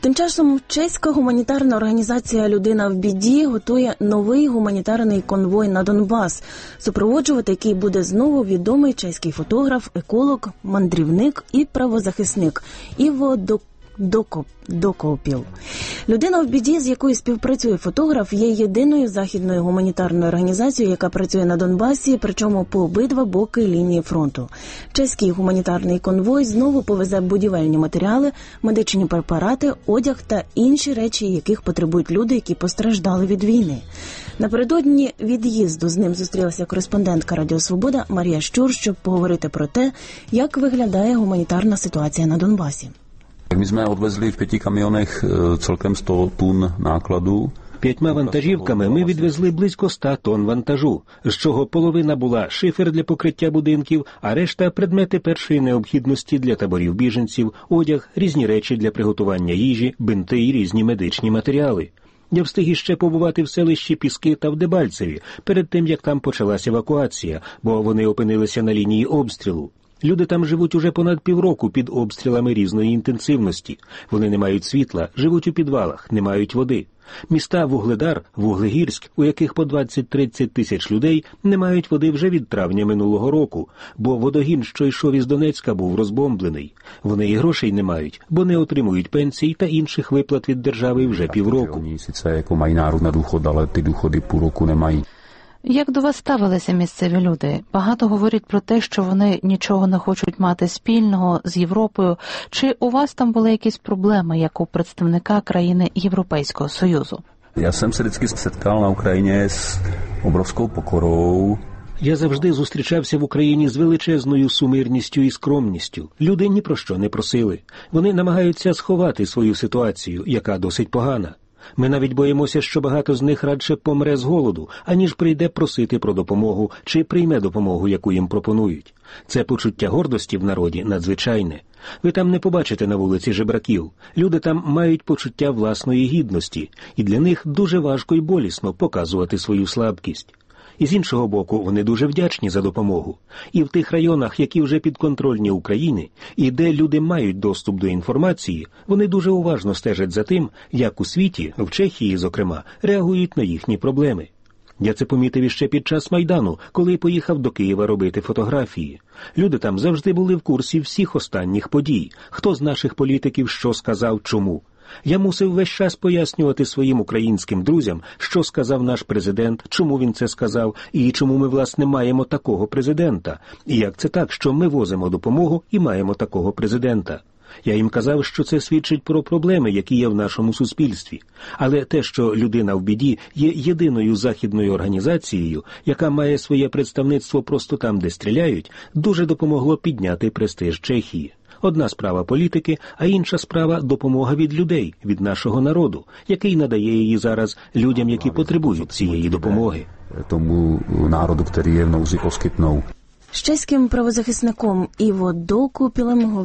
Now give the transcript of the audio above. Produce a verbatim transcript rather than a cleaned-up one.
Тим часом чеська гуманітарна організація «Людина в біді» готує новий гуманітарний конвой на Донбас, супроводжувати який буде знову відомий чеський фотограф, еколог, мандрівник і правозахисник Іво Докоп. Докопіл. «Людина в біді», з якою співпрацює фотограф, є єдиною західною гуманітарною організацією, яка працює на Донбасі, причому по обидва боки лінії фронту. Чеський гуманітарний конвой знову повезе будівельні матеріали, медичні препарати, одяг та інші речі, яких потребують люди, які постраждали від війни. Напередодні від'їзду з ним зустрілася кореспондентка Радіо Свобода Марія Щур, щоб поговорити про те, як виглядає гуманітарна ситуація на Донбасі. My jsme odvezli v pěti kamionech celkem sto tun nákladu. П'ятьма вантажівками ми відвезли близько ста тонн вантажу, з чого половина була шифер для покриття будинків, а решта – предмети першої необхідності для таборів біженців, одяг, різні речі для приготування їжі, бинти і різні медичні матеріали. Я встиг іще побувати в селищі Піски та в Дебальцеві, перед тим, як там почалась евакуація, бо вони опинилися на лінії обстрілу. Люди там живуть уже понад півроку під обстрілами різної інтенсивності. Вони не мають світла, живуть у підвалах, не мають води. Міста Вугледар, Вуглегірськ, у яких по двадцять-тридцять тисяч людей, не мають води вже від травня минулого року, бо водогін, що йшов із Донецька, був розбомблений. Вони і грошей не мають, бо не отримують пенсій та інших виплат від держави вже півроку. Вони sice jako mají nárok na důchod, ale ty důchody půl roku nemají. Як до вас ставилися місцеві люди? Багато говорять про те, що вони нічого не хочуть мати спільного з Європою. Чи у вас там були якісь проблеми, як у представника країни Європейського Союзу? Я jsem se vždycky setkal na Ukrajině s obrovskou pokorou. Я завжди зустрічався в Україні з величезною сумирністю і скромністю. Люди ні про що не просили. Вони намагаються сховати свою ситуацію, яка досить погана. Ми навіть боїмося, що багато з них радше помре з голоду, аніж прийде просити про допомогу чи прийме допомогу, яку їм пропонують. Це почуття гордості в народі надзвичайне. Ви там не побачите на вулиці жебраків. Люди там мають почуття власної гідності, і для них дуже важко і болісно показувати свою слабкість. І з іншого боку, вони дуже вдячні за допомогу. І в тих районах, які вже підконтрольні України, і де люди мають доступ до інформації, вони дуже уважно стежать за тим, як у світі, в Чехії, зокрема, реагують на їхні проблеми. Я це помітив іще під час Майдану, коли поїхав до Києва робити фотографії. Люди там завжди були в курсі всіх останніх подій, хто з наших політиків що сказав, чому. Я мусив весь час пояснювати своїм українським друзям, що сказав наш президент, чому він це сказав, і чому ми, власне, маємо такого президента, і як це так, що ми возимо допомогу і маємо такого президента. Я їм казав, що це свідчить про проблеми, які є в нашому суспільстві. Але те, що «Людина в біді» є єдиною західною організацією, яка має своє представництво просто там, де стріляють, дуже допомогло підняти престиж Чехії. Одна справа політики, а інша справа допомога від людей, від нашого народу, який надає її зараз людям, які потребують цієї допомоги. Тому народу, який є в нужді, poskytnou. З чеським правозахисником Іво Докопілем